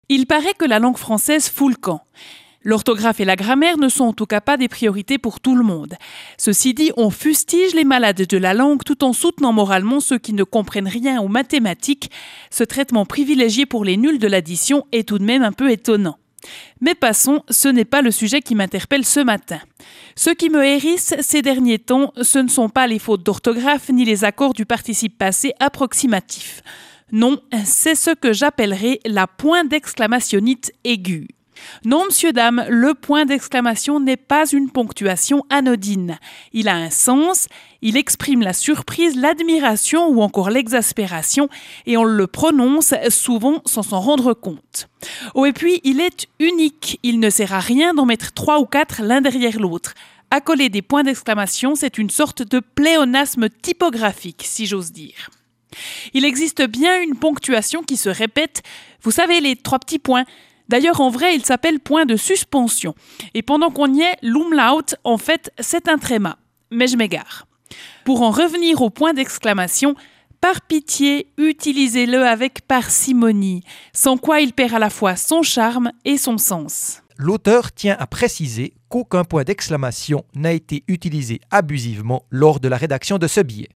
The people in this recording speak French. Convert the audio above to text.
Il paraît que la langue française fout le camp. L'orthographe et la grammaire ne sont en tout cas pas des priorités pour tout le monde. Ceci dit, on fustige les malades de la langue tout en soutenant moralement ceux qui ne comprennent rien aux mathématiques. Ce traitement privilégié pour les nuls de l'addition est tout de même un peu étonnant. Mais passons, ce n'est pas le sujet qui m'interpelle ce matin. Ce qui me hérisse ces derniers temps, ce ne sont pas les fautes d'orthographe ni les accords du participe passé approximatif. Non, c'est ce que j'appellerais la point d'exclamationnite aiguë. Non, monsieur, dame, le point d'exclamation n'est pas une ponctuation anodine. Il a un sens, il exprime la surprise, l'admiration ou encore l'exaspération et on le prononce souvent sans s'en rendre compte. Oh, et puis, il est unique. Il ne sert à rien d'en mettre 3 ou 4 l'un derrière l'autre. Accoler des points d'exclamation, c'est une sorte de pléonasme typographique, si j'ose dire. Il existe bien une ponctuation qui se répète, vous savez, les 3 petits points. D'ailleurs, en vrai, il s'appelle point de suspension. Et pendant qu'on y est, l'umlaut, en fait, c'est un tréma. Mais je m'égare. Pour en revenir au point d'exclamation, par pitié, utilisez-le avec parcimonie, sans quoi il perd à la fois son charme et son sens. L'auteur tient à préciser qu'aucun point d'exclamation n'a été utilisé abusivement lors de la rédaction de ce billet.